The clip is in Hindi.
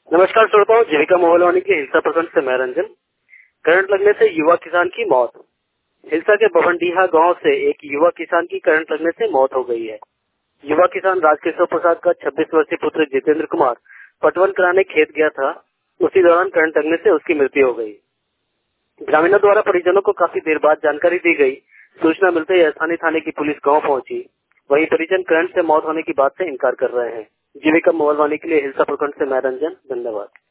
नमस्कार श्रोताओं, जीविका मोहलवानी के हिलसा प्रखंड से मैं रंजन। करंट लगने से युवा किसान की मौत। हिलसा के बभनडीहा गांव से एक युवा किसान की करंट लगने से मौत हो गई है। युवा किसान राजकिशोर प्रसाद का 26 वर्षीय पुत्र जितेंद्र कुमार पटवन कराने खेत गया था। उसी दौरान करंट लगने से उसकी मृत्यु हो गई। ग्रामीणों द्वारा परिजनों को काफी देर बाद जानकारी दी गई। सूचना मिलते ही स्थानीय थाने की पुलिस गाँव पहुंची। वहीं परिजन करंट से मौत होने की बात से इनकार कर रहे हैं। जीविका मोहलवानी के लिए हिलसा प्रखंड से मैं रंजन। धन्यवाद।